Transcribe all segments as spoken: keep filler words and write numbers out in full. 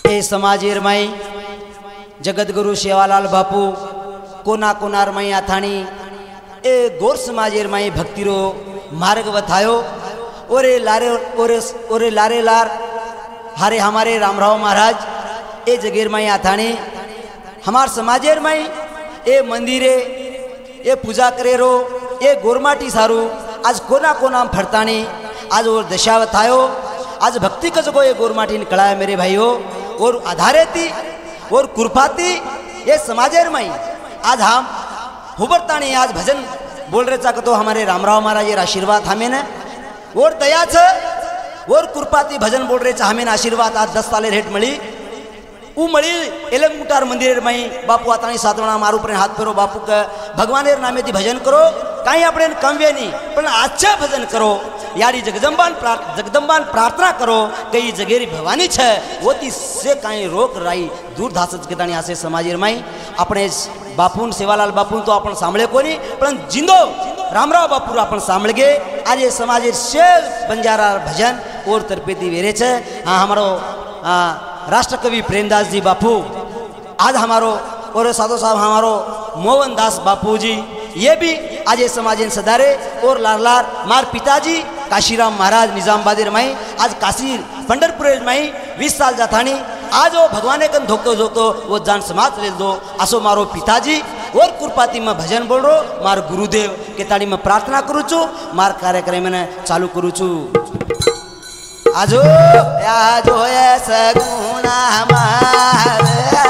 ए समाजेर माई जगतगुरु सेवालाल बापू कोना कोनार माई आथाणी ए गोर समाजेर माई भक्तिरो मार्ग बतायो। ओरे लारे ओरे ओरे लारे लार हारे हमारे रामराव महाराज ए जगेर माई आथाणी हमार समाजेर माई ए मंदिरे ए पूजा करेरो ए गोरमाटी सारू आज कोना कोना फरताणी आज और दशा बतायो। आज भक्ति कसको ये गोरमाटी कळाय मेरे भाइयों और आधारे थी और कृपाती ये समाजेर माई आज हम हुबरताणी आज भजन बोल रहे चाक तो हमारे रामराव महाराज ये आशीर्वाद हमें न और दया छ और कृपाती भजन बोल रहे चा हमें आशीर्वाद आज दस साले रेट मळी ऊ मळी एलंगमुटार मंदिर माई बापू आताणी सातवणा मारू पर हाथ फेरो बापू का भगवानेर नामे थी भजन करो कहीं अपने कमवे नहीं पण अच्छा भजन करो यारी जगदम्बान जगदम्बान प्रार्थना करो कई जगेरी भवानी छे वो ती से कहीं रोक राई दूर धासत केताणी आसे समाजेर माई अपने बापून सेवालाल बापून तो आपण सांभळे कोनी पण जिंदो रामराव बापू आपण सांभळगे आज ये समाजेर शेर बंजारा भजन और तरपेती वेरे छे। हाँ हमारो राष्ट्रकवि प्रेमदास जी बापू आज हमारो और साधो साहब हमारो मोहनदास बापू जी ये भी आज ये समाजन सदारे और लार लार मार पिताजी काशीराम महाराज निजामबादेर माई आज काशी पंढरपुर माई वीस साल जाथाणी आज वो भगवाने कन धोको धोको वो जान समाज ले दो आसो मारो पिताजी और कृपाती में भजन बोल रो मार गुरुदेव के ताड़ी में प्रार्थना करू छू मार कार्यक्रम में चालू करू छू। आजो आजो सगुना मार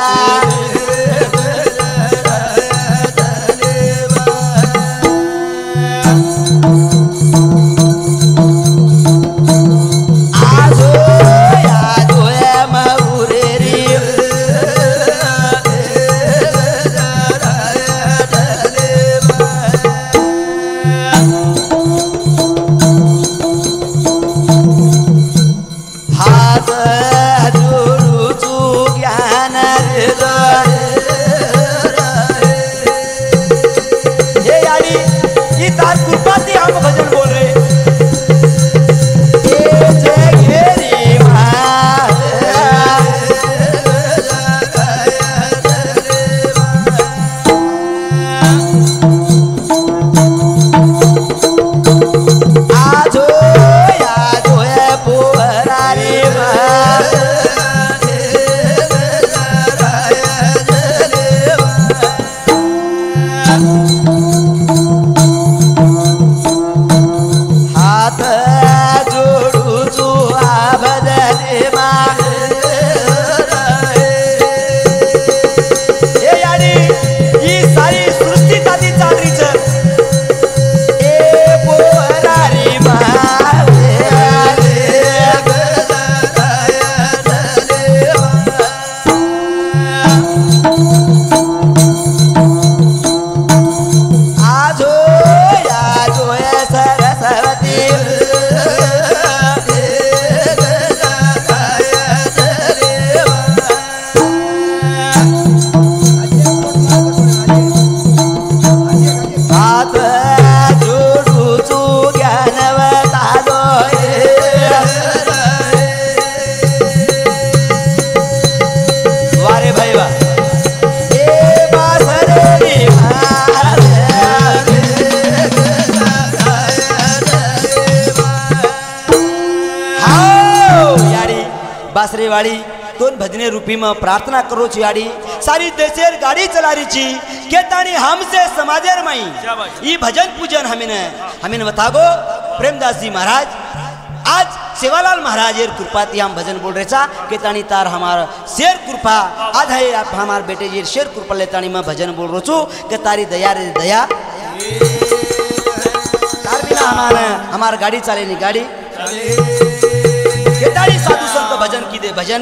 बासरे वाली दोन भजने रूपी में प्रार्थना करो याड़ी सारी देशेर गाड़ी चला रही छी केतानी हमसे समाजेर माई ये भजन पूजन हमें हमें बतागो प्रेमदास जी महाराज आज सेवालाल महाराज एर कृपाती हम भजन बोल रहे चा केतानी तार हमारा शेर कृपा आज है आप हमारे बेटे जी शेर कृपा लेतानी मैं भजन बोल रहा छू के तारी दया रे दया तार बिना हमारे हमार गाड़ी चले नहीं गाड़ी केतारी साधु संत भजन की दे भजन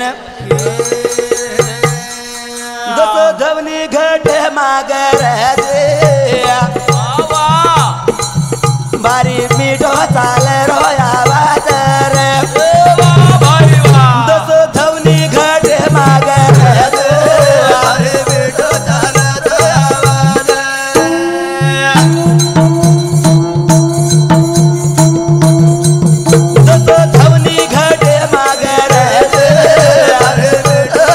दस धवनी घट मागर दे बारी मीठो चाल रोया बाजार दस धवनी घट मागर दे बारी मीठो चाल रोया बाजार दस धवनी घट मागर दे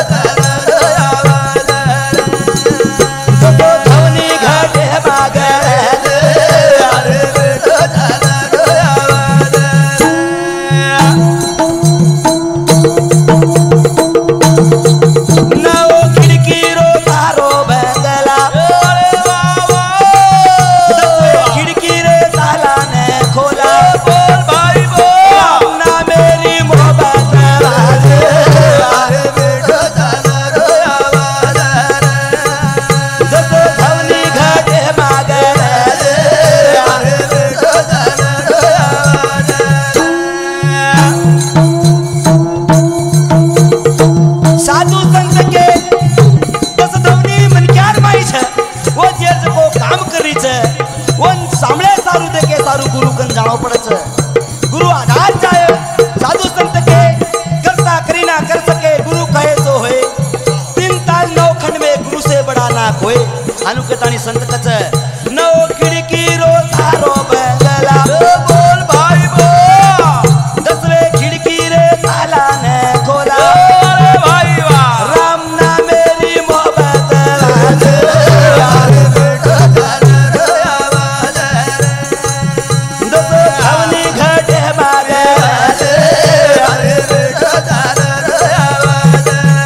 हानू के ताणी संत कच नव खिड़की रो तारो बंगला बोल भाई बो दसवे खिड़की रे ताला ने खोला अरे भाई वाह राम ना मेरी मोहब्बत राज यार बेटा जान रो आवाज दस भवनी घटे मागे अरे बेटा जान रो आवाज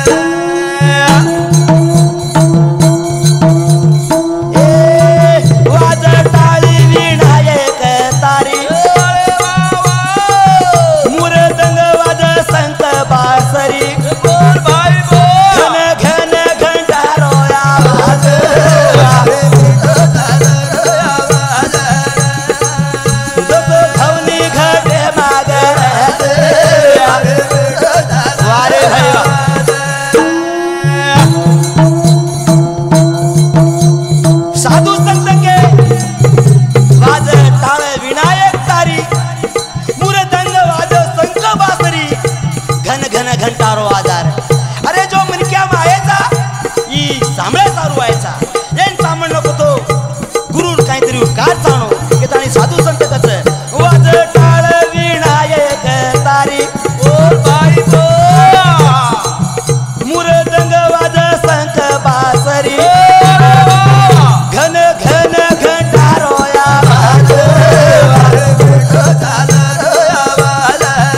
घंटारो आजार अरे जो मनक्या मायेचा ई सामळे सारू व्हायचा येन सामण नको तो गुरु काहीतरी उपकार जाणो की ताणी साधू संत कच वाज टाळ विनायक तारी ओ बाई बो मुरदंग वाज संक बासरी घन घन घंटारो आवाज वारे बेटो झालं आवाज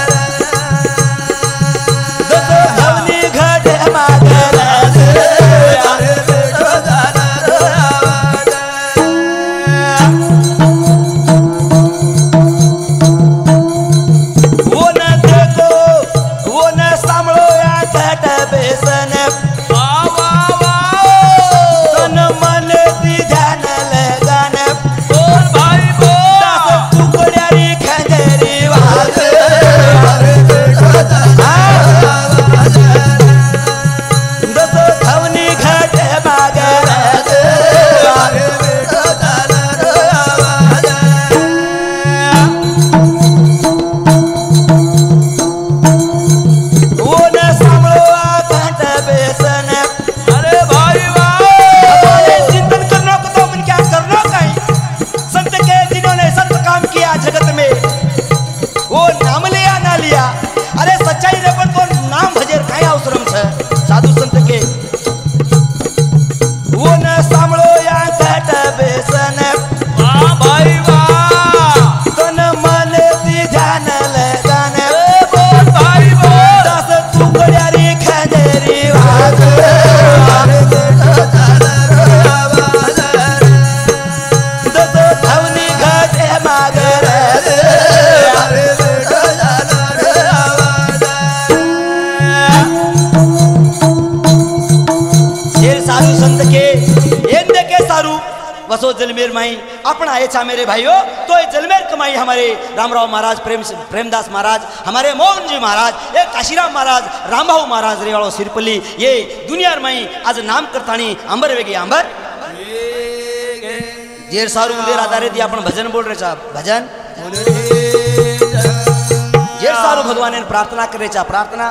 वसो जलमेर माई अपना आए छा मेरे भाइयों तो ये जलमेर कमाई हमारे रामराव महाराज प्रेम प्रेमदास महाराज हमारे मोहन जी महाराज ये काशीराम महाराज रामभाऊ महाराज रेवाड़ो सिरपल्ली ये दुनिया माई आज नाम करतानी अंबर वेगी अंबर जेर सारू उलेर आधारे दी अपन भजन बोल रहे छा भजन जेर सारू भगवान ने प्रार्थना करे छा प्रार्थना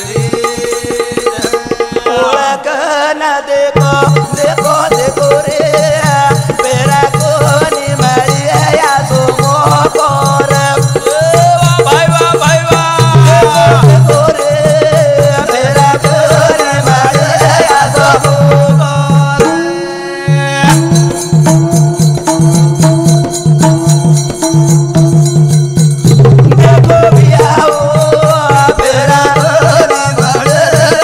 ओळख न देखो देखो देखो रे पेरा कोनी मरी या सो मोर भाई वा भाई वा देखो रे पेरा कोनी मरी या सो मोर देखो बियाओ पेरा कोनी मरी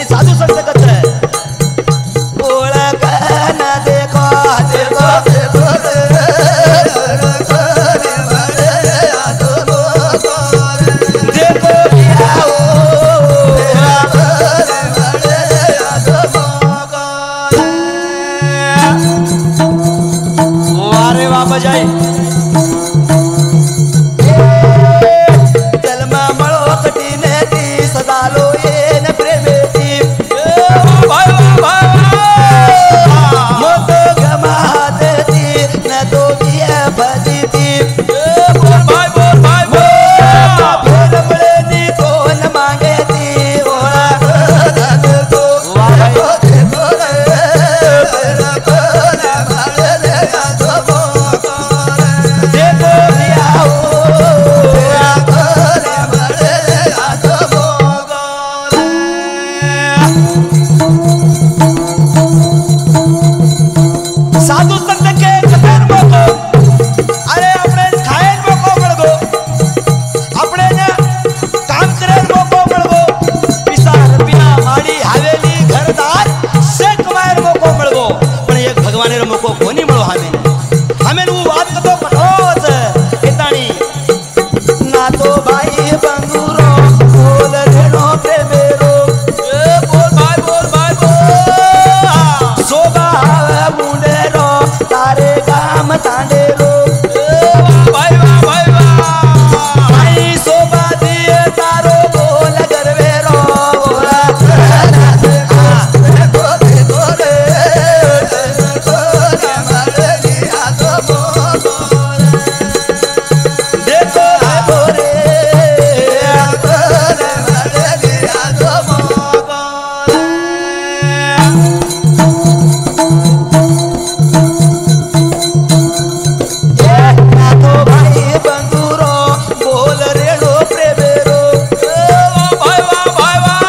साधू संत कच ओळख न देखो देखो देखो बजाई जन्मा मळो कठीने ती सदालो येन प्रेमेती मोत गमाते ती न तो बिया भजीती भाई बोल भाई बोल बळे नी कोण मागे ती ओळा तो वारे साधु संत के कथन मोको अरे अपने खाएन मोको पड़गो अपने ने काम करेन मोको पड़गो पिसा रुपया माड़ी हवेली घरदार से कमाएर मोको पड़गो पण एक भगवानेर मोको कोनी मळो हमें हमें वो बात तो पठोच एताणी ना तो भाई बंगुरो बोल रेनो प्रेमेरो ए बोल भाई बोल भाई बोल सोबा मुंडेरो तारे गाम तांडेरो भाई वाह भाई वाह भाई सोबा दिए तारो बोल गरवेरो बोला देखो देखो रे देखो रे मारे दिया तो देखो देखो रे देखो रे मारे दिया तो ना तो भाई बंधुरो बोल रेणो प्रेमेरो भाई वाह भाई वाह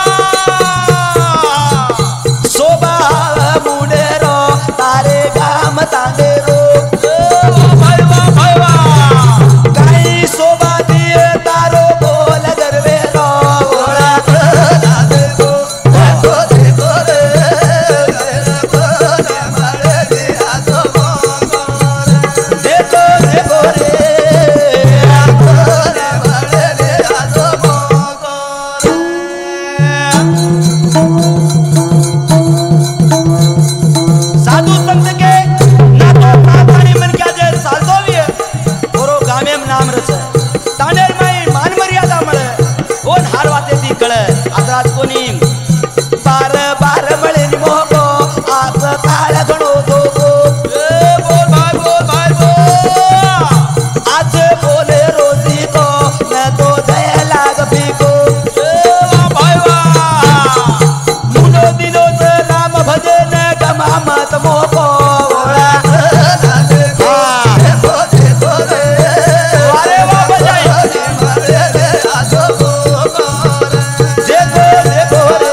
सोबा मुंडेरो तारे गाम तांडेरो भाई वाह भाई वाह काही सोबा दिए तारो बोल गरवेरो ओळा देखो देखो देखो रे देखो रे मारे दिया तो देखो देखो रे देखो रे मारे दिया तो साधु संत के ना तो प्रार्थनी मन क्या जे चालतो भी ओरो गामे नाम रच तांडेर माई मान मर्यादा मळे कोण हारवाते ती कळ आत्रात कोणी बार बार मळे नि मोको आज काळ गणो दोगो ए बोल भाई बोल भाई बोल आज बोले रोजी को न तो दया लाग पीको ए वाह भाई वाह मुनो दिनो से राम भजन गमा मत मोको ओळा देखो देखो देखो रे अरे वाह बजाई मारे रे आजो देखो देखो रे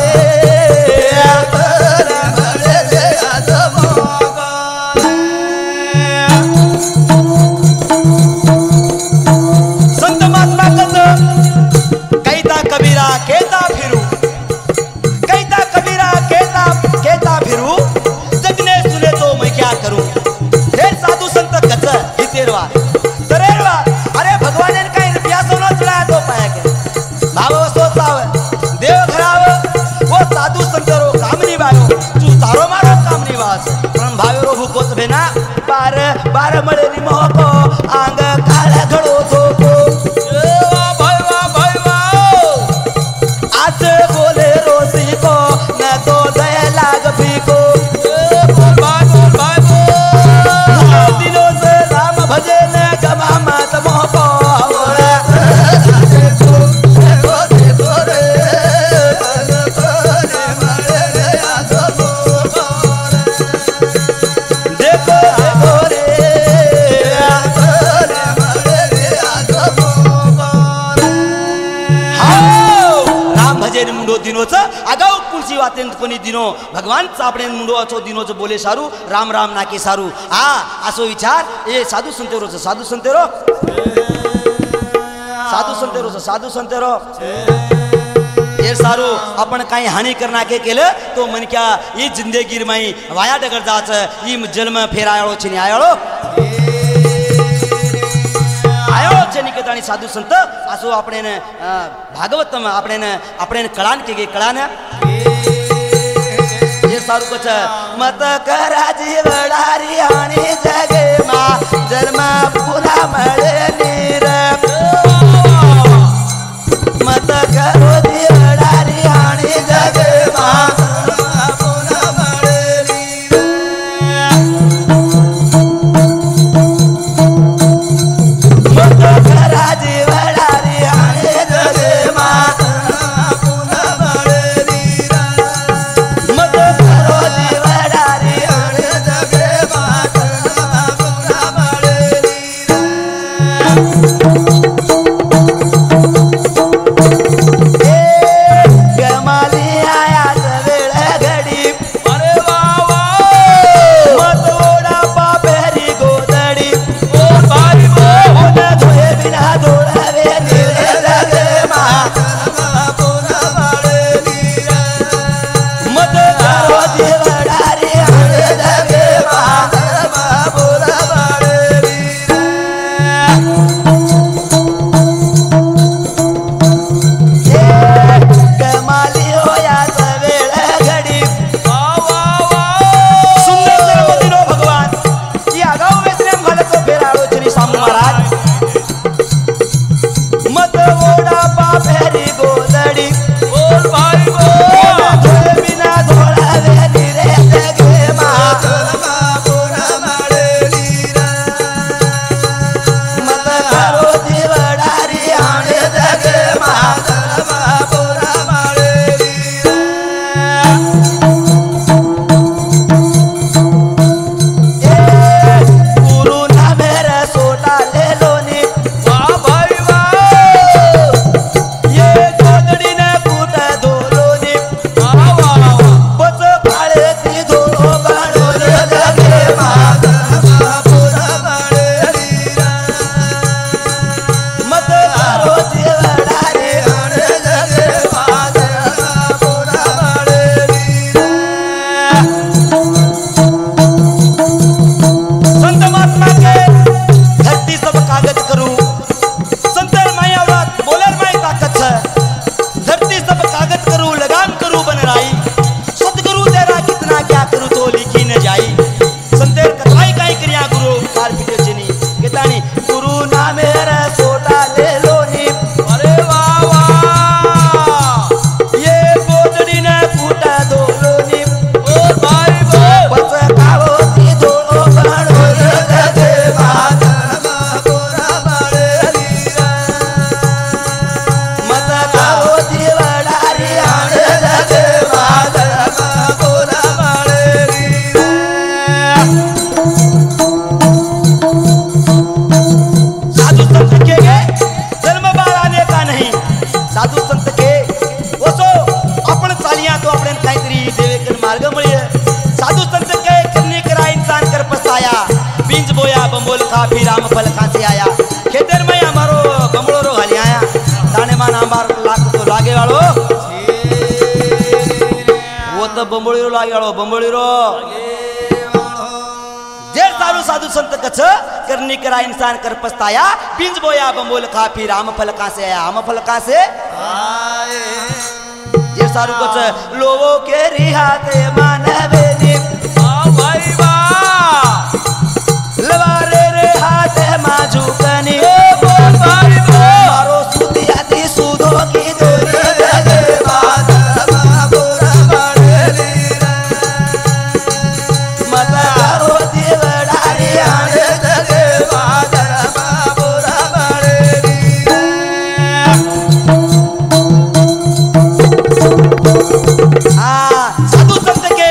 मारे रे आजो संत महात्मा कच कैता कबीरा केता फिरू कैता कबीरा केता केता फिरू जगने सुने तो मैं क्या करूं हे साधु संत कच हितेरवा तरेरवा अरे भगवान ने काही रुपया सोना चढ़ाया तो पाया के भाव सोचाव देव घराव वो साधु संत रो काम नहीं वायो तू तारो मारो काम नहीं वास पण भावे रो भूकोच भेना बार बार मळे नि मोको आंग काळा घडो झोको ए वाह भाई वाह भाई वाह आज बोले रोसी को न तो दया लाग फीको ए बोल भाई बोल भाई बोल दिनों से राम भजे न गमा मत मोको ओळा देखो देखो देखो रे देखो रे मारे रे आजो देखो देखो रे देखो रे मारे रे आजो हाओ राम भजे न मुंडो दिनोच आगाऊ कुलची वातेन कोणी दिनो भगवान चापडे मुंडो अचो दिनोच बोले सारू राम राम नाके सारू हा असो विचार ए साधू संतेरोच साधू संतेरो साधू संतेरोच साधू संतेरो जे सारो आपण काही हानी करना के केलं तो मन क्या ही जिंदगी माई वाया डगर जाच ही जन्म फेर आयो छनी आयो आयो छनी के ताणी साधु संत असो આપણે ને ભાગવતમ આપણે ને આપણે ને કળાન કે गे કળાન જે સારું કછ મત કરા જીવડારી આણી જગે માં જન્મ પૂરા મળે નીર મત કરો જીવડારી આણી જગે માં પૂરા મળે નીર મત કરા જીવડારી આણી જગે માં પૂરા મળે નીર મત કરો જીવડારી આણી જગે માં પૂરા મળે काफी राम फल कहाँ से आया खेतर में हमारो बमड़ो रो हाली आया दाने मान आंबार लाख तो लागे वालो वो तो बमड़ी रो लागे वालो बमड़ी रो जे सारू साधु संत कछ करनी करा इंसान कर पछताया पिंज बोया बमोल काफी राम फल कहाँ से आया हम फल कहाँ से आए जे सारू कछ लोगों के रिहाते मानवे नी भाई वाह लवारे रे हाथे माजू कनी बोल भाई मारो सुधी आती सुधो की दोरी जगे बात बुरा बड़े मत करो दीवड़ारी आने जगे बात बुरा बड़े आ साधु संत के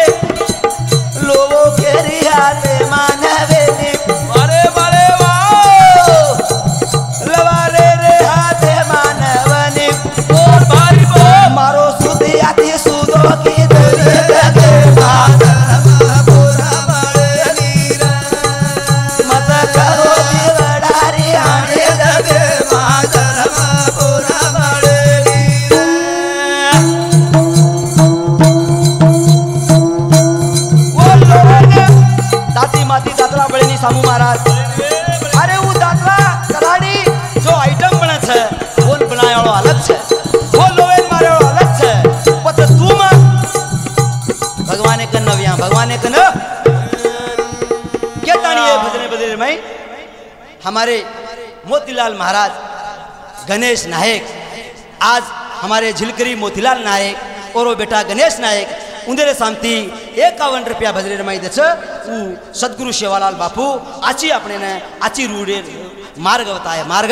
सामू महाराज अरे वो दातला कराड़ी जो आइटम बना छे वो बनाया वाला अलग छे वो लोहे मारे वाला अलग छे पत तू मा भगवान के नविया भगवान के न क्या तानी है भजने बदले में हमारे मोतीलाल महाराज गणेश नायक आज हमारे झिलकरी मोतीलाल नायक और वो बेटा गणेश नायक उंदरे सामती एकावन रुपया भजरे रमाई दे उ सद्गुरु सेवालाल बापू आची अपने ने आची रूडे मार्ग बताए मार्ग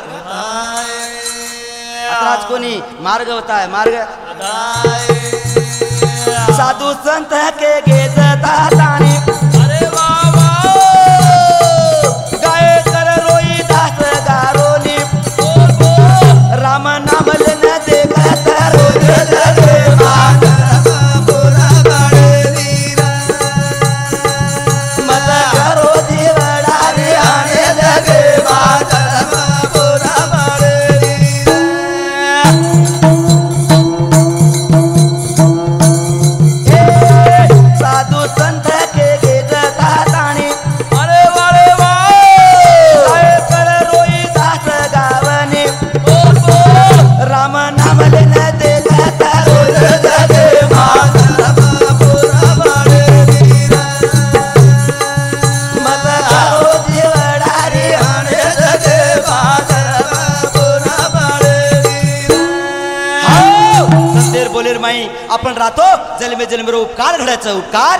अतराज कोनी मार्ग बताए मार्ग साधु संत के गेत तातानी अरे बाबा गाय कर रोई दास गारोनी राम नाम लेने देखत रोज जगे मान पूरा बड़े मत करो जीवड़ा आने जगे मान पूरा बड़े साधु संत के गेत तातानी अरे वाले वाह कर रोई दास गावनी राम नाम लेने देखत रोज जगे मान पूरा बड़े मत करो जीवड़ा आने जगे मान पूरा बड़े हां संतेर बोलेर माई आपण राहतो जन्मे जन्मेरो उपकार घडायचा उपकार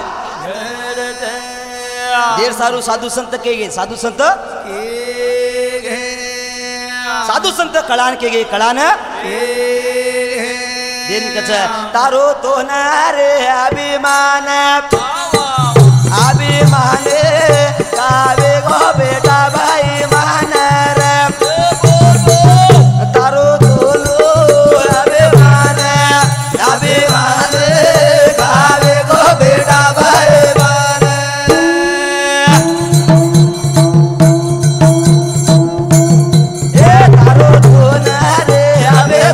देर सारू साधू संत के गे साधू संत साधू संत कळान के गे कळान दिन कच तारो तो न रे अभिमान अभिमान कावे गो बेटा भाई मान रे तारो तो लो अभिमान अभिमान कावे गो बेटा भाई मान ए तारो तो न रे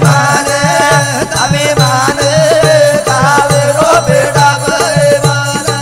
अभिमान अभिमान कावे गो बेटा भाई मान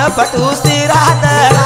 पटूसी रात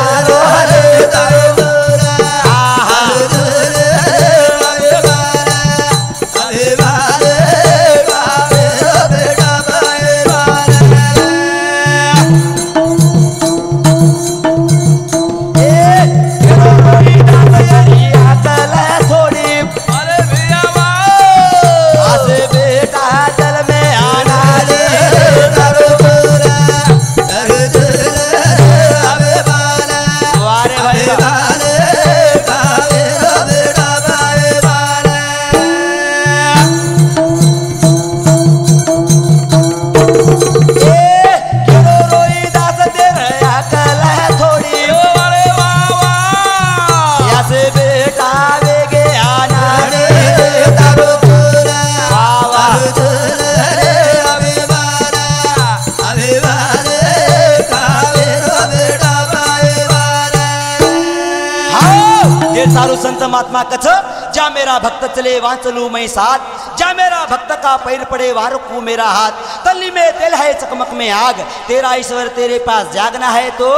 सारू संत महात्मा कछ जा मेरा भक्त चले वहां चलू मैं साथ जा मेरा भक्त का पैर पड़े वहां रुकू मेरा हाथ तली में तेल है चकमक में आग तेरा ईश्वर तेरे पास जागना है तो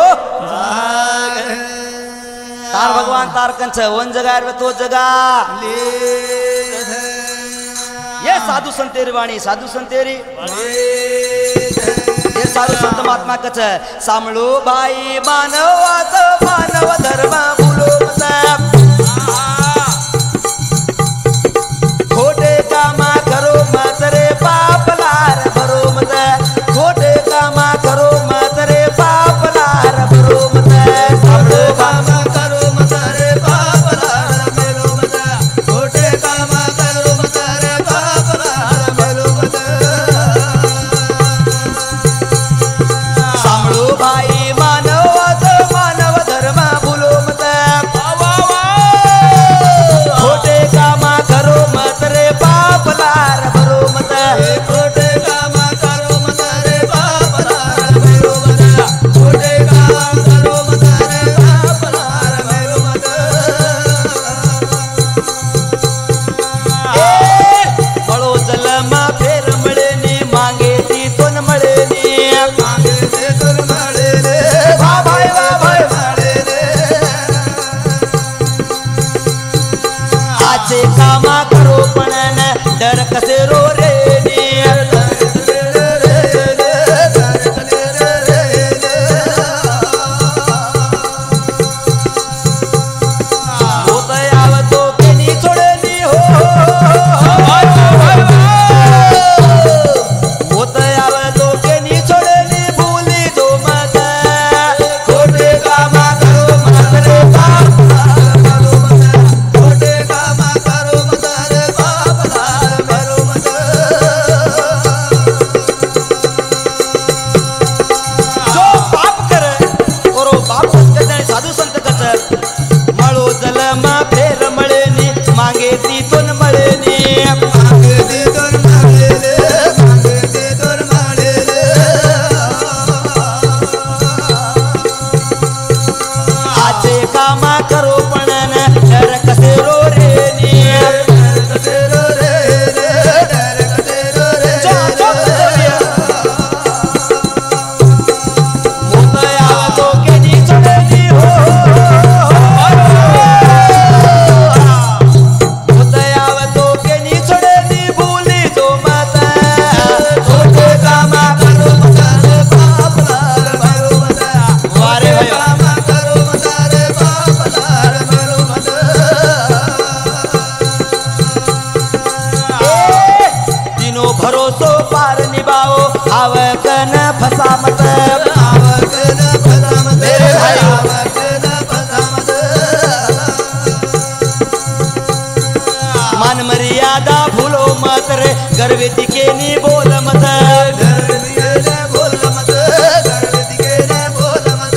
तार भगवान तार कंच वन जगा तो जगा ये साधु संतेरी वाणी साधु संतेरी ये साधु संत महात्मा कछ सामळो भाई मानवात मानव धर्म बोलो खोटे कामा करो मत रे पाप लार भरो मत खोटे कामा करो मत रे पाप लार भरो मत सामळो कामा करो मत रे पाप लार भरो मत खोटे कामा करो मत रे पाप लार भरो मत सामळो भाई मानवात मानव धर्म बोलो मत खोटे कामा करो मत रे पाप लार भरो मत खोटे कामा करो मत रे पाप लार भरो मत खोटे कामा करो मत रे पाप लार भरो मत बड़ो जलमा फेर मळे नी मांगे ती तोन मळे नी मांगे ते तोन मळे रे वा भाई वा भाई मळे रे आचे कामा करो पण डर कसे रो रे नी होत आवतो केनी छोडनी हो होत आवतो केनी छोडनी भूली दो मत खोटे कामा करो मत रे पाप करो मत खोटे कामा करो मत रे पाप करो मत जो पाप करे करो बाप संत साधू संत कच मळो जलमा फेर मळे नी मागे ती तोन मळे नी मागे ती तोन मळे रे मागे ती तोन मळे रे आचे कामा करो पण डर कसे रो रे नी डर कसे रो रे रे डर कसे रो रे जो जो मोत आवतो केनी छोडनी हो मोत आवतो केनी छोडनी भूली दो मत खोटे कामा करो मत रे पाप लार भरो मत वारे कामा करो मत रे पाप लार भरो मत तीनो भरोसो पार निभाओ आवक न फसा मत आवक न फसा मत मेरे भाई आवक न फसा मत मान मर्यादा भूलो मत रे गर्वित के नी बोल मत गर्वित के ने बोल मत गर्वित के ने बोल मत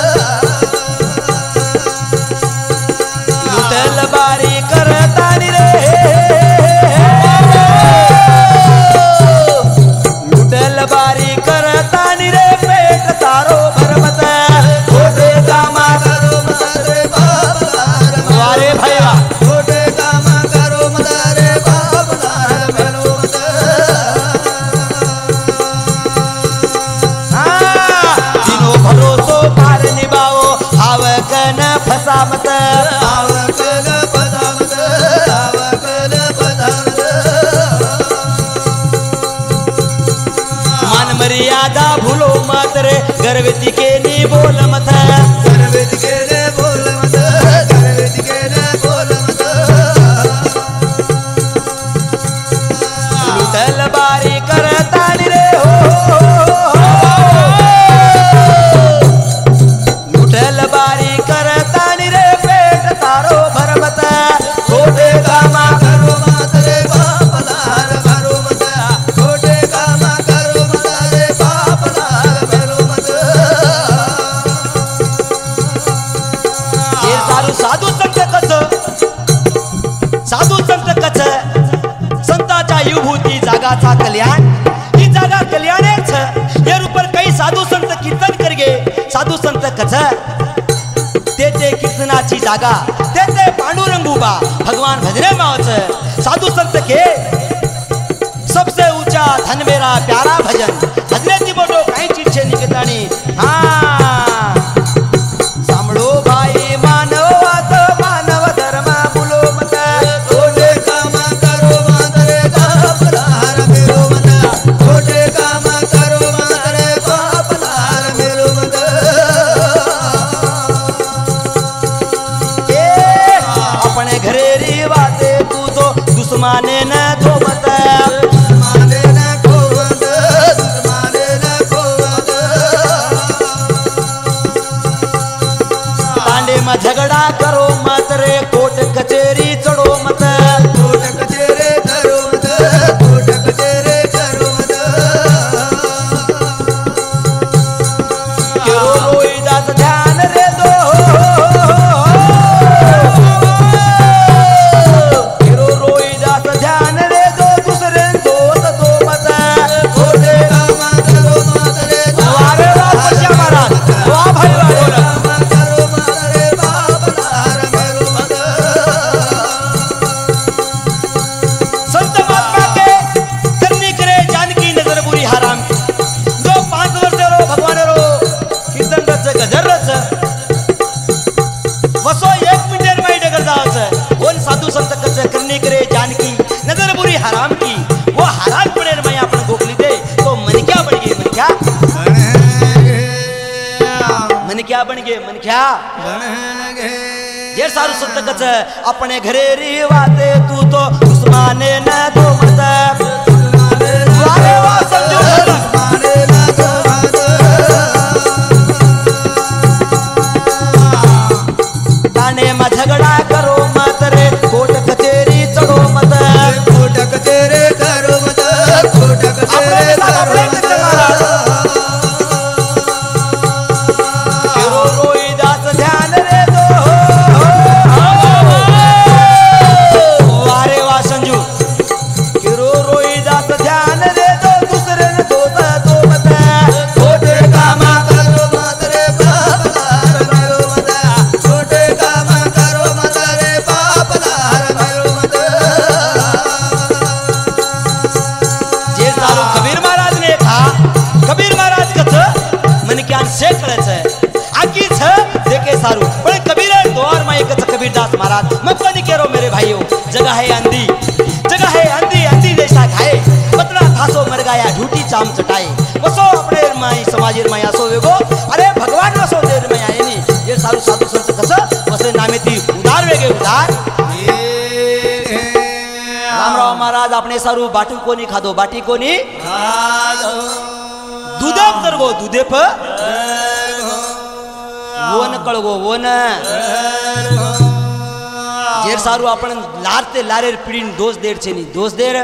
लुटल बारी करता नी रे लुटल बारी करता नी रे पेट तारो भर मत खोटे कामा करो मत रे पाप लार वारे भैया खोटे कामा करो मत रे पाप लार भरो मत तीनो भरोसो गर्वेतिके नी बोल मत गर्वेतिके ने बोल मत गर्वेतिके ने बोल मत लुटल बारी करतानी रे हो लुटल बारी करतानी रे पेट तारो भरमत छोटे कामा करो मत रे बाप लाल भरो मत छोटे काम करो मत रे बाप लाल भरो मत हे सारू साधू संत कच साधू संत कच संताच्या युभूती जागाचा कल्याण ही जागा कल्याणेच या रूपर काही साधू संत कीर्तन करगे साधू संत कच ते ते कीर्तनाची जागा ते ते पांडुरंग उबा भगवान भजने मावच साधू संत के सबसे ऊंचा धन मेरा प्यारा भजन भजने ती बोटो काही चीज छे निकतानी हां सांभळो भाई मानव आत मानव धर्म बोलो मत छोटे काम करो मत रे बाप लाल भरो मत छोटे काम करो मत रे बाप लाल भरो मत ए अपने घरे री बाते तू तो दुश्मने न दो मत माने न खोवत माने न खोवत तांडे में झगड़ा करो मत रे कोर्ट कचेरी चढ़ो मत कोट कचेरे करो मत कोट कचेरे करो मत केरो रोई दास ध्यान रे दो केरो रोई दास ध्यान रे दो दूसरे दोस्त दो मत छोटे काम करो मत रे वारे वाह पश्या महाराज वाह भाई वाह बोला काम करो मत रे बाप लाल भरो मत संत महात्मा के करनी करे जानकी नजर बुरी हराम की जो पांच वर्ष रो भगवान रो कीर्तन रच गजर रच वसो एक मिनिट में डगर जावच ओन साधू संत कच करनी करे जानकी नजर बुरी हराम की वो हराम पड़े मैं अपन गोखली दे तो मन क्या बन गए मन क्या मन क्या बन गए मन क्या ये सारू संत कच अपने घरे री वाते तू तो दुश्मने न दो मत वारे वाह समझो माने न खोवत ताने में झगड़ा करो मत रे कोर्ट कचेरी चढ़ो मत कोट कचेरे करो मत कोट कचेरे करो मत केरो रोई दास ध्यान रे दो वारे वाह संजू केरो रोई दास ध्यान रे दो दूसरे ने दोस्त दो मत छोटे काम करो मत रे बाप लाल भरो मत छोटे काम करो मत रे बाप लाल भरो मत जे सारू कबीर महाराज ने कहा कबीर महाराज कच मन ज्ञान से कळच आकी छ देखे सारू पण कबीर द्वार में कच कबीरदास महाराज मैं कोनी केरो मेरे भाइयों जगह है अंधी जगह है अंधी अंधी जैसा खाए पतला थासो मर गया झूठी चाम चटाए वसो अपने माई समाजेर माई असो वेगो अरे भगवान वसो देर में आए नी ये सारू साधू संत कच वसे नामे ती उदार वेगे उदार रामराव महाराज आपने सारू बाटू कोनी खादो बाटी कोनी दुधप तर गो दुधेप वोन कळगो वोन जेर सारू आपण लारते लारेर पिढीन दोष देर छे नी दोष देर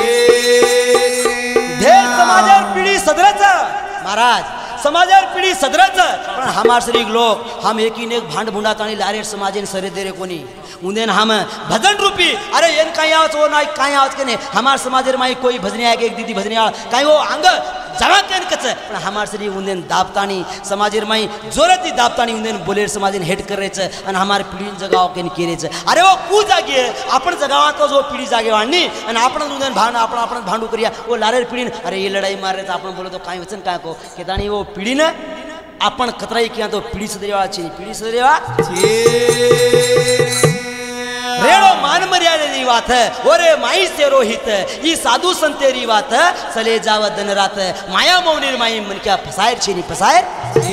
धेर समाजर पिढी सदरच महाराज समाजर पिढी सदरच पण हमार सरीक लोक हम एकीन एक भांड भुंडा ताणी लारेर समाजेन सरे देरे कोनी उन्हें हम भजन रूपी अरे एन काई आवच वो ना काई आवच के ने हमार समाजेर माई कोई भजनी आगे एक दीदी भजनी आ काई वो अंग जमा केन कच पण हमार सरी उन्हें दाबतानी समाजेर माई जोरती दाबतानी उन्हें बोलेर समाजेन हेड करेच आणि हमार पिढीन जगाव केन केरेच अरे वो कू जागे आपण जगावात जो पिढी जागे वाढणी आणि आपण उन्हें भांड आपण आपण भांडू करिया वो लारेर पिढीन अरे ये लढाई मारे तर आपण बोलो तो काय वचन काय को केतानी वो पिढीन आपण कतराई किया तो पिढी सदरेवा ची पिढी सदरेवा रेड़ो मान मर्यादेनी वात ओरे माई से रोहित ई साधू संतेरी वात चले जाव दन रात माया मौनीर माई मन क्या फसायर छेनी फसायर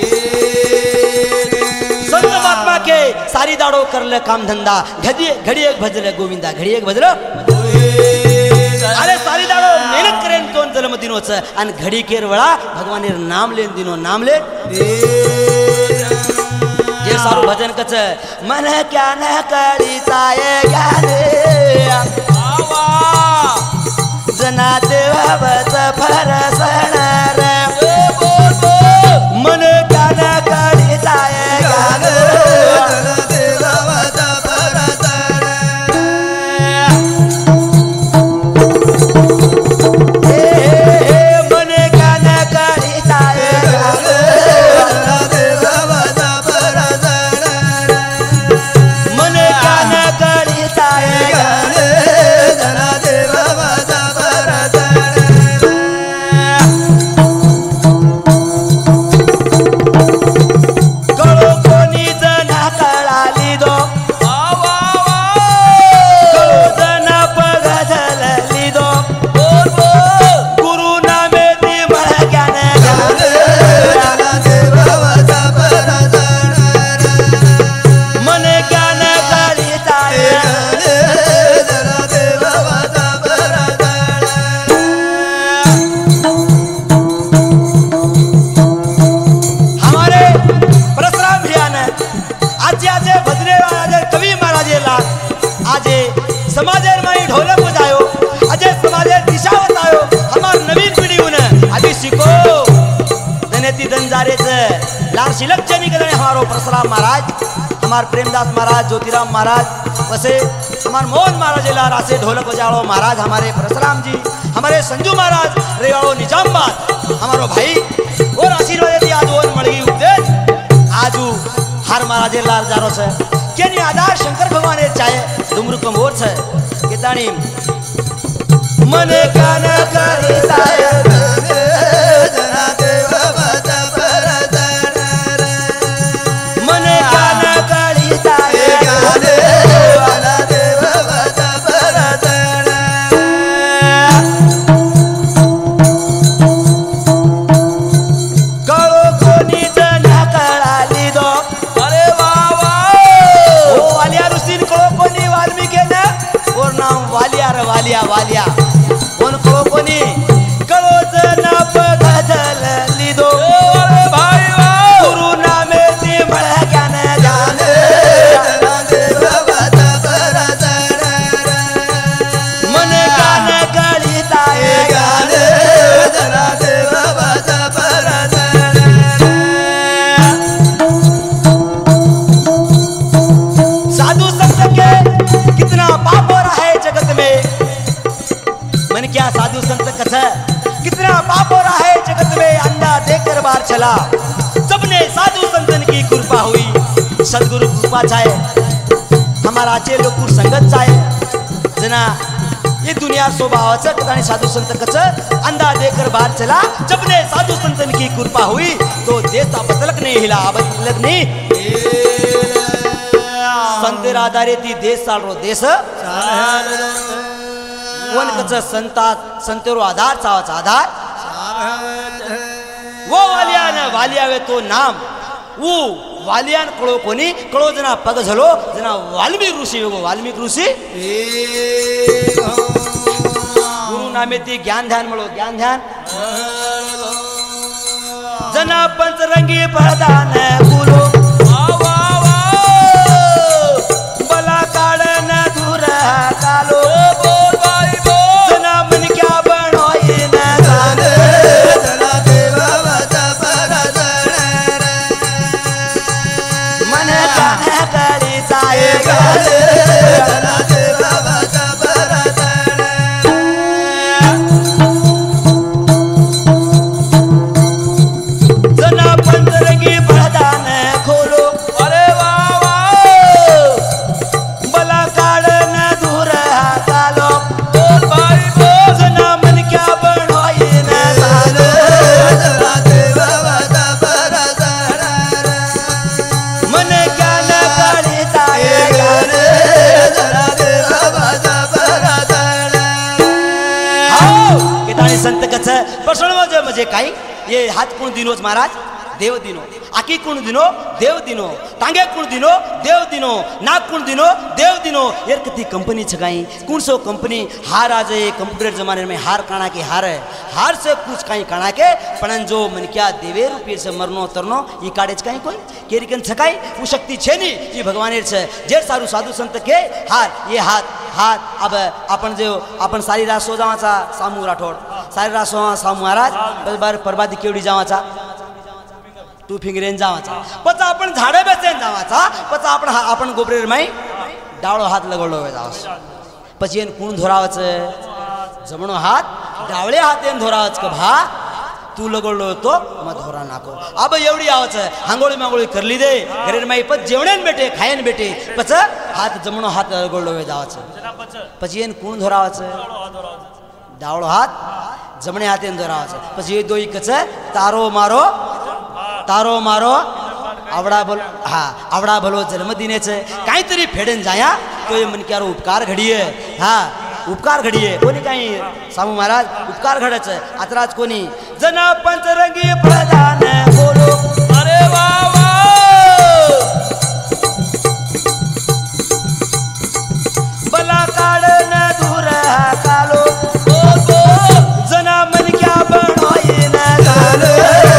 संत महात्मा के सारी दाड़ो करले काम धंधा घड़ी घड़ी एक भजले गोविंदा घड़ी एक भजलो अरे सारी दाड़ो मेहनत करेन दोन जन्म दिनोच आणि घडी केर वळा भगवानेर नाम लेन दिनो नाम ले ये सारू भजन कच मन क्या न कळीचा ज्ञाने जना देवाच फरसणार मन क्या न कळीचा ज्ञाने समाजेर माई ढोलक बजायो अजय समाजेर दिशा बतायो हमार नवीन पीढ़ी उन अभी सीखो दनेती दंजारेच लाल शिलक जनी कदने हमारो परशुराम महाराज हमार प्रेमदास महाराज ज्योतिराम महाराज वसे हमार मोहन महाराज ला रासे ढोलक बजाड़ो महाराज हमारे परशुराम जी हमारे संजू महाराज रेवाड़ो निजामबाद हमारो भाई और आशीर्वाद दी आज ओन मळगी उपदेश आजू हर महाराज लाल जारो छे केनी आधार शंकर भगवान चाहे डुमरू कमोर छे केताणी मन कान करिताय जना देव बत परदर मन कान करिताय गाने वाला देव बत परदर कळो कोणी जना कळाली दो अरे वाह ओ वालिया रुसीन को कोणी वाल्मीकी ने और नाम वालिया रे वालिया वालिया कोण को कोणी कळो जना पगजल लिदो अरे भाई गुरु नामे ती मळ ज्ञान जाने जना देव बत परदर मन कान कळीताय गाने जना देव बत परदर साधु संत के कितना पाप हो रहा है जगत में मन क्या साधु संत कथा कितना पाप हो रहा है जगत में अंधा देखकर बाहर चला सबने साधु संतन की कृपा हुई सदगुरु कृपा चाहे हमारा आचे लोग संगत चाहे जना ये दुनिया स्वभावाचं ठिकाणी साधु संत कच अंधा देखकर बाहर चला जबने साधु संतन की कृपा हुई तो देश बदलक नहीं हिला बदलक नहीं संतेर आधारे ती देश चालरो देश वन कच संता संतेरो आधार चावाचा आधार वो वालियान वालियावे तो नाम वो वालियान कळो कोणी कळो जना पग झलो जना वाल्मीक ऋषी वेगो वाल्मीक ऋषी गुरु नामे ती ज्ञान ध्यान मळो ज्ञान ध्यान जना पंचरंगी प्रधान गुरु बला काढन दूर कालो बोल बाई बोल जना मन क्या बनोई न जाने जना देव बत परदर मन कान कळीताय गाने जना देव बत परदर जना पंचरंगी प्रधान खोलो अरे वाह वाह बला काढन दूर कालो बोल भाई बोल जना मन क्या बनोई न जाने जना देव बत परदर मन क्या न कळीताय गाने जे काही ये हात कोण दिनोच महाराज देव दिनो आकी कोण दिनो देव दिनो टांगे कोण दिनो देव दिनो नाक कोण दिनो देव दिनो यार कितनी कंपनी छगाई कौन सो कंपनी हार आ जाए कंप्यूटर जमाने में हार काना के हार है हार से कुछ कहीं काना के पण जो मन क्या देवे रुपये से मरनो तरनो ये काढ़ेज कहीं कोई केरिकन छकाई वो शक्ति छे नहीं ये भगवान छे जे सारू साधु संत के हार ये हाथ हाथ अब अपन जो अपन सारी रात सो जावाचा सामू राठोड सारी रात सो सामू महाराज बस बार परबादी केवडी जावाचा टू फिंगरेन जावाचा पचा आपण झाडे बेचेन जावाचा पचा आपण आपण गोबरेर माई डावळो हात लगवलो जावस પછી એને કોણ ધોરાવે છે જમણો હાથ ડાવળે હાથ એને ધોરાવે છે કે ભા તું લગડલો તો મ ધોરા નાખો આ ભાઈ એવડી આવે છે હાંગોળી માંગોળી કરી લીધે ઘરે માં પછી જેવણે ને બેઠે ખાય ને બેઠે પછી હાથ જમણો હાથ લગડલો જાવે છે પછી એને કોણ ધોરાવે છે ડાવળો હાથ જમણે હાથે એને ધોરાવે છે પછી એ દોઈ કે છે તારો મારો तारो मारो आवड़ा बोल हाँ आवड़ा भलो जन्मदिने छे काई तरी फेडन जाया तो ये मन क्यारो उपकार घडीए हाँ उपकार घडीए कोणी काही सामू महाराज उपकार घडे छे आतराज कोणी जना पंचरंगी प्रधान बोलो अरे वाह वाह बला काढ न दूर कालो जना मन क्या बनोई न कालो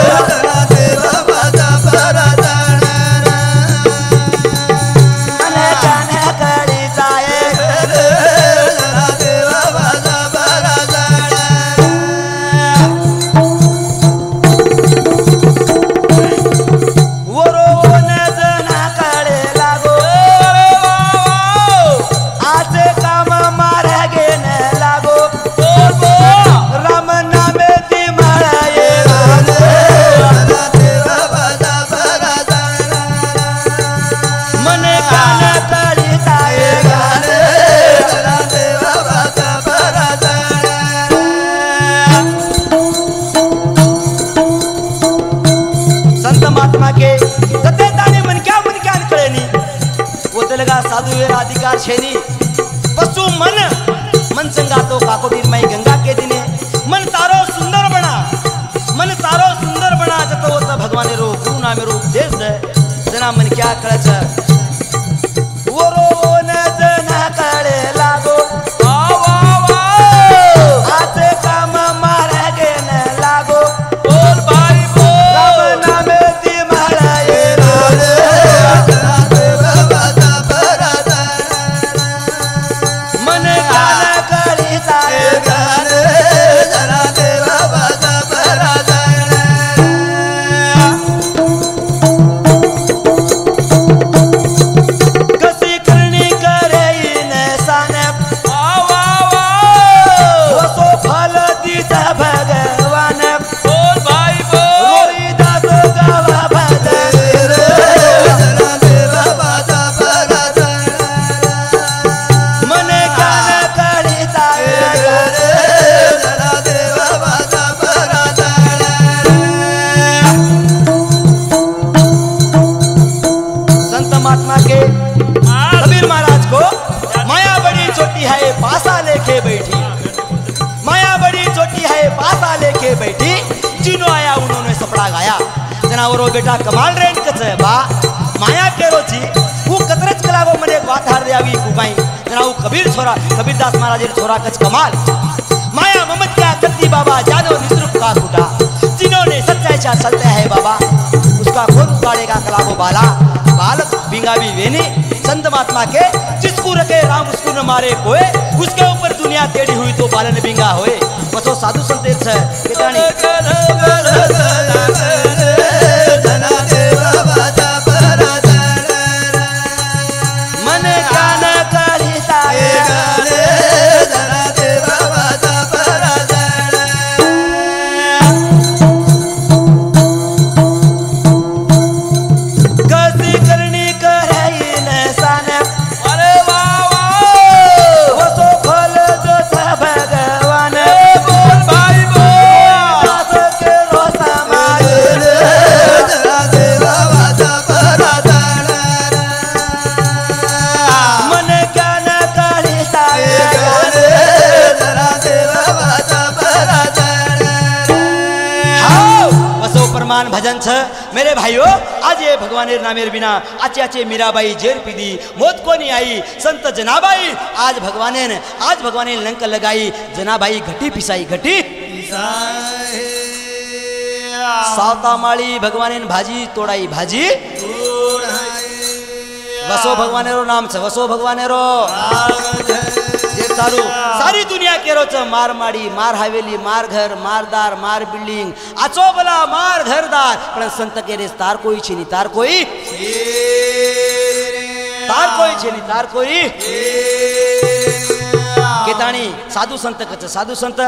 अधिकार छेनी पशु मन मन संगा तो काकोडीर माई गंगा के दिने मन तारो सुंदर बना मन तारो सुंदर बना जतो तो भगवान रो गुरु नामे रो उपदेश दे जना मन क्या करे छ वो रो न जना करे लागो आ वा वा आते काम मारे गे न लागो बोल भाई बोल राम नामे ती मारा ये रे जनावरो बेटा कमाल रेन कच बा माया केरो छी वो कतरच कलागो मने एक बात हार देवी कुकाई जनाऊ कबीर छोरा कबीरदास महाराज छोरा कच कमाल माया ममत क्या करती बाबा जानो निद्रुप का कुटा जिन्होंने सच्चाई चा चलते है बाबा उसका खून उगाड़ेगा कलागो बाला बालक बिंगा भी वेनी संत महात्मा के जिसको रखे राम उसको न मारे कोई उसके ऊपर दुनिया टेढ़ी हुई तो बालन बिंगा होए बसो साधु संत है केतानी भगवान बोल भाई बोल के रोसा मारे भगवान छ मेरे भाइयों आज ये भगवान नामेर बिना आचे आचे मीराबाई जेर पीदी मौत को नहीं आई संत जनाबाई आज भगवान ने आज भगवान ने लंक लगाई जनाबाई घटी पिसाई घटी सावता माली भगवान ने भाजी तोड़ाई भाजी वसो भगवान रो नाम छ वसो भगवान रो सारू सारी दुनिया केरो छ मार माड़ी मार हवेली मार घर मारदार मार बिल्डिंग आचो बला मार घरदार पण संत के रे तार कोई छे नी तार कोई तार कोई छे नी तार कोई केताणी साधु संत कच साधु संत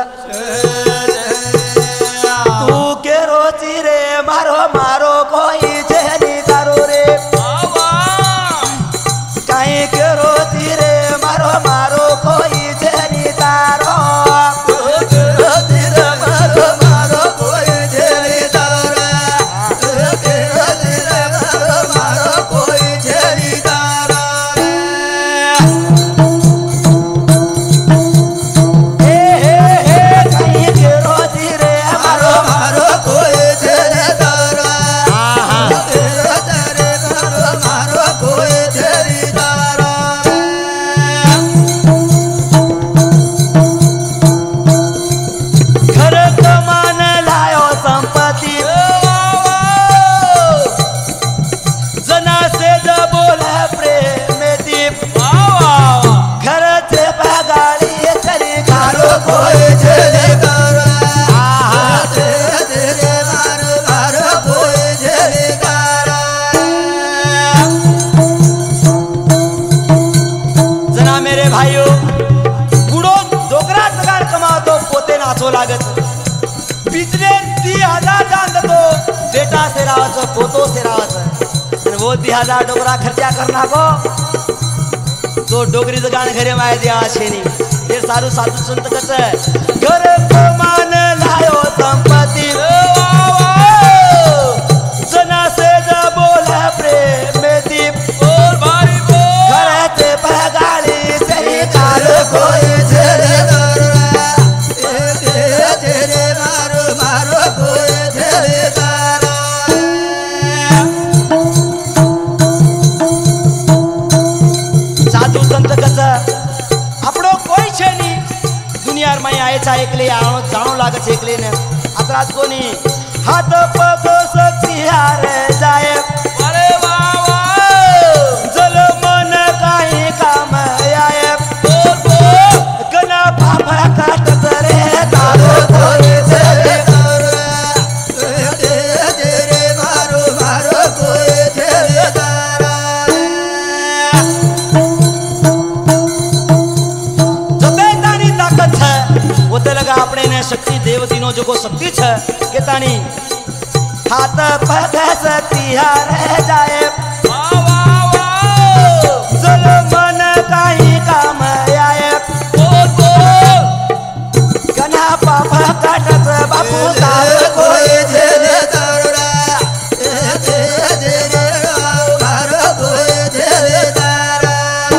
तू केरो ची रे मारो मारो कोई छे नी तारो रे काई केरो ची रे मारो मारो कोई पोतो से रावत वो दिहाजा डोगरा खर्चा करना को तो डोगरी तो गान घरे माए दिया छे नी ये सारू साधु संत कच घर को मान लायो संपत्ति जना से जा बोला प्रेम में दीप बोल भाई बोल घर ते पगाली सही काल कोई झरे दरवा तेरे मारो मारो कोई झरे आपड़ो कोई छे नी दुनिया में आए चा एकले आणो जाणो लागे छे एकले ने अपराध कोनी हाथ पग शक्ति हारे जाए अरे वाह वाह जल मन काई काम आए बोल बोल कना पापा काट करे तारो कोई चले तेरे मारो मारो कोई चले अपने ने शक्ति देवती नो जो को शक्ति छ केतानी हाथ पग शक्ति हारे जाए वाह वाह वाह जल मन काई काम आए बोल बोल कना पापा काटत बापू तार कोई झेले तारा तेरे मारो कोई झेले तारा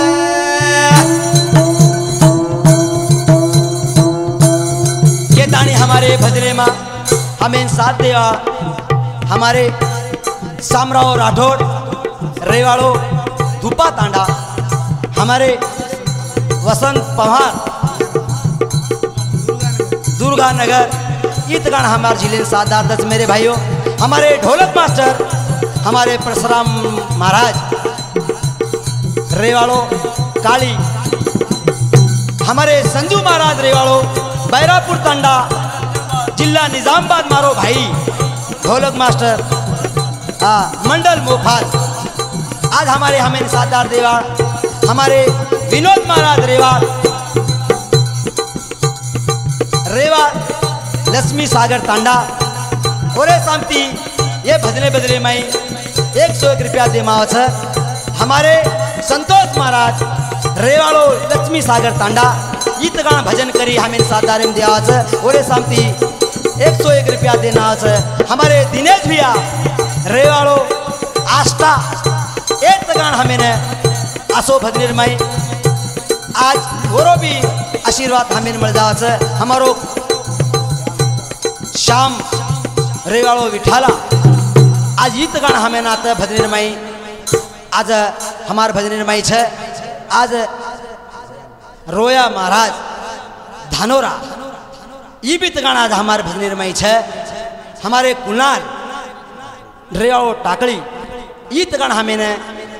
हमारे भजरे माँ हमें साथ देवा हमारे सामराव राठौड़ रेवाड़ो धूपा तांडा हमारे वसंत पवार दुर्गा नगर ईदगान हमारे जिले सादार दस मेरे भाइयों हमारे ढोलक मास्टर हमारे परशुराम महाराज रेवाड़ो काली हमारे संजू महाराज रेवाड़ो बैरापुर तांडा जिला निजामाबाद मारो भाई ढोलक मास्टर हाँ मंडल मोफाल आज हमारे हमें सादार देवाड़ हमारे विनोद महाराज रेवाड़ रेवाड़ लक्ष्मी सागर तांडा और शांति ये भजने बदले में एक सौ एक रुपया दे माव छ हमारे संतोष महाराज रेवाड़ो लक्ष्मी सागर तांडा गीत गान भजन करी हमें सादार में दिया और शांति एक सौ एक रुपया देना है हमारे दिनेश भैया रेवाड़ो आस्था एक गान हमें ने आसो भजनीर माई आज गोरो भी आशीर्वाद हमें मिल जावा से हमारो श्याम रेवाड़ो विठाला आज ईत गान हमें नाते भजनीर माई आज हमार भजनीर माई छे आज रोया महाराज धानोरा ये भी गाना आज हमारे भजनीर माई छे हमारे कुलाल रेवाड़ो टाकड़ी ईत गान हमें ने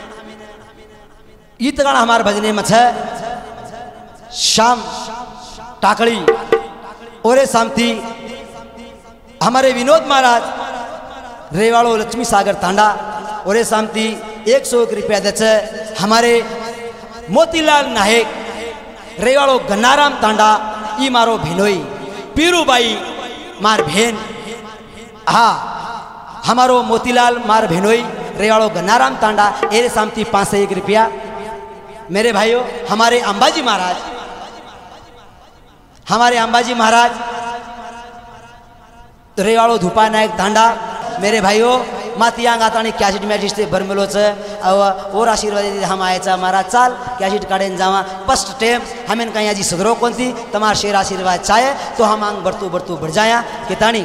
ईत गाना हमारे भजनीर में छे शाम टाकड़ी ओरे शामती हमारे विनोद महाराज रेवाड़ो लक्ष्मी सागर तांडा ओरे शामती एक सौ एक रुपया दे हमारे मोतीलाल नायक रेवाड़ो गन्नाराम तांडा ई मारो भेनोई पीरूबाई मार भेन हाँ हमारो मोतीलाल मार भेनोई रेवाड़ो गन्नाराम तांडा एरे शामती पाँच सौ एक रुपया मेरे भाइयों हमारे अंबाजी महाराज हमारे अंबाजी महाराज रेवाड़ो धूपा नायक तांडा मेरे भाइयों मातिया गातानी कॅशिट मॅचिट ते भरमेलोच और आशीर्वाद हम आयचा महाराज चाल कॅशिट काढेन जावा फर्स्ट टाइम हमें कहीं आजी सगरो कोणती तमार शेर आशीर्वाद चाहे तो हम आंग बढ़तू बढ़तू बढ़ जाया के तानी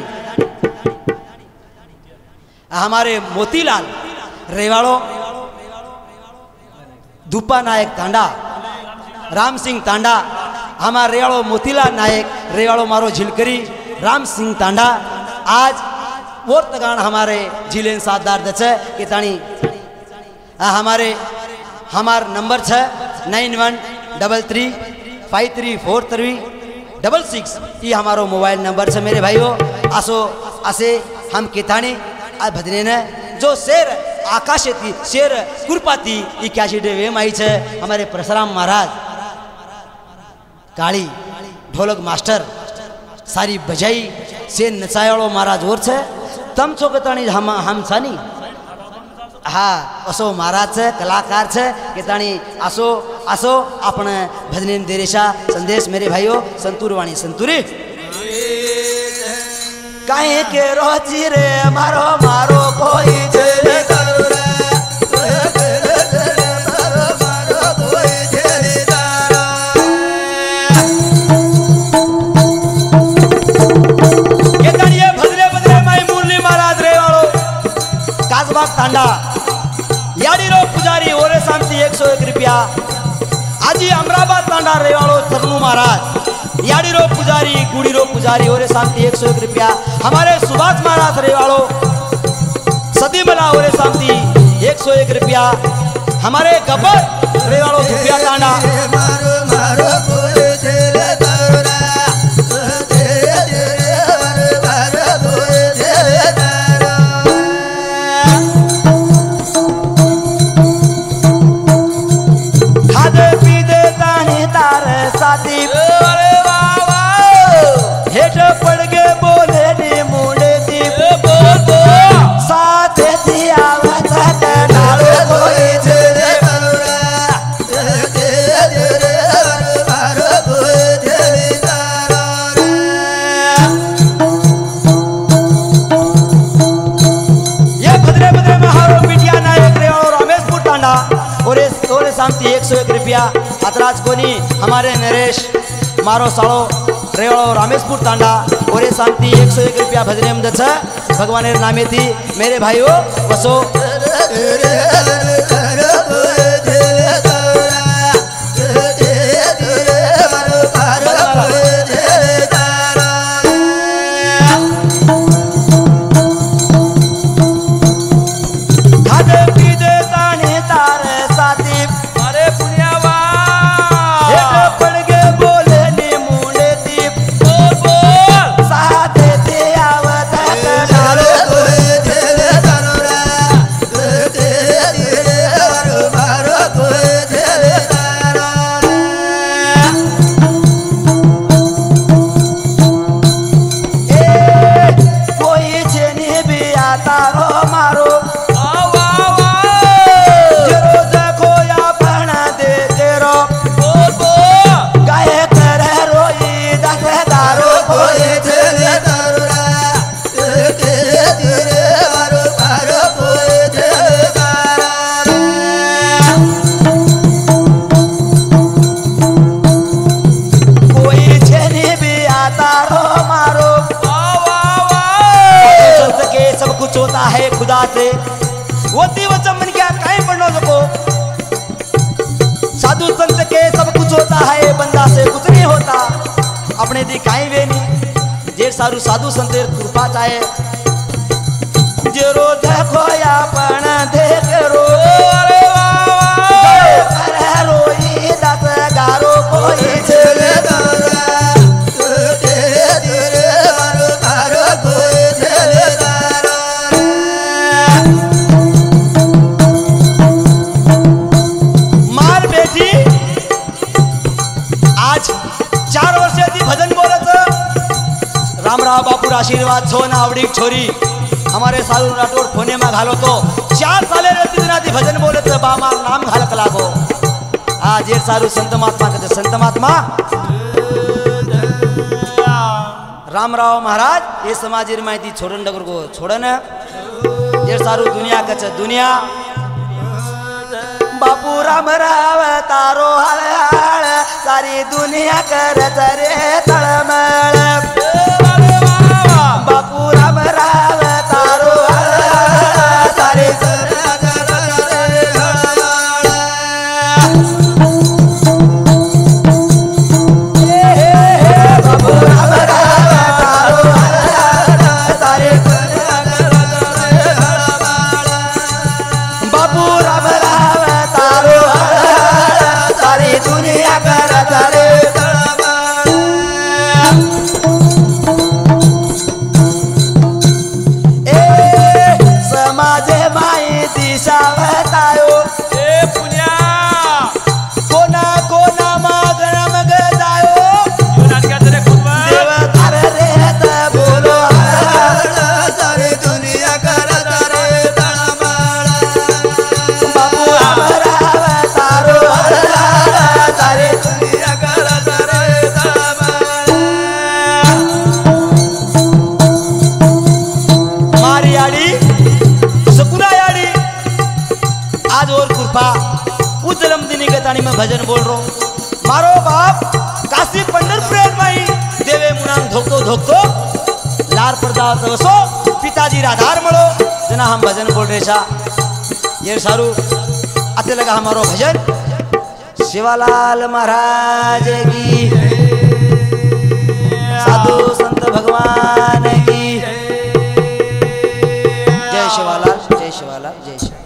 हमारे मोतीलाल रेवाड़ो धूपा नायक तांडा राम सिंह तांडा हमारे रेवाड़ो मोतीलाल नायक रेवाड़ो मारो झिलकरी राम सिंह तांडा आज वो तगान हमारे जिलेन सातदार दचे के तानी हमारे हमार नंबर छः nine one double three five three four three double six ये हमारो मोबाइल नंबर छे मेरे भाइयों आसो आसे हम केतानी आज भजने ने जो शेर आकाशे थी शेर कुरपाती ये क्या शीटे वे माई छे हमारे परशुराम महाराज काली ढोलक मास्टर सारी बजाई से नचायाड़ो महाराज और छे तम छो केताणी हम हम छानी हाँ असो महाराज छे कलाकार छे केताणी आसो आसो अपने भजने देरेशा संदेश मेरे भाइयों संतूरवाणी संतूरी काहे के रोजी रे मारो मारो कोई छे तांडा याडी रो पुजारी ओरे शांति एक सौ एक रुपया आजी अमराबाद तांडा रेवाड़ो सरनू महाराज याडी रो पुजारी गुड़ी रो पुजारी ओरे शांति एक सौ एक रुपया हमारे सुभाष महाराज रेवाड़ो सदीमला ओरे शांति एक सौ एक रुपया हमारे गब्बर रेवाड़ो रुपया तांडा एक सौ एक रुपया अतराज कोनी हमारे नरेश मारो सालो रेवाड़ो रामेशपुर तांडा और शांति एक सौ एक रुपया भजने में दच भगवान नामे थी मेरे भाइयों बसो Yeah. से होती वचन मन क्या काई पढ़ो नको साधु संत के सब कुछ होता है बंदा से कुछ नहीं होता अपने दी काई वे नहीं जे सारू साधु संत कृपा चाहे जेरो देखो या पण देख रो रे बाबा रोई दस गारो कोई चले दारा धीरे धीरे बारो बारो कोई चले दारा मार बेटी आज चार वर्ष आधी भजन बोलत रामराव बापूर आशीर्वाद छो ना आवडी छोरी हमारे सारू राठोड फोने में घालो तो चार साले रहती दिनाती भजन बोलत बामार नाम घालत लागो आ जे सारू संत महात्मा कहते संत महात्मा रामराव महाराज ये समाजीर माहिती छोड़न डगर को छोड़न जे सारू दुनिया कच दुनिया बापू रामराव तारो हळ हळ सारी दुनिया करत रे तळमळ बापू रामराव तारो हळ हळ सारी दुनिया करत रे ए समाजे माई दिशा बतायो ए पुण्या कोना कोना मागण मग जायो देव कर रे त बोलो सारी दुनिया करत रे तळमळ बापू रामराव तारो सारी दुनिया करत रे तळमळ मारी आड़ी सकुरा आड़ी आज और कृपा उस जन्मदिनी के तानी में भजन बोल रो मारो बाप काशी पंढरपुर माई देवे मुनांग धोकतो धोकतो लार पडदा वसो पिताजी राधार मळो जना हम भजन बोल रे छा ये सारू आते लगा हमारो भजन शिवालाल महाराज की साधु संत भगवान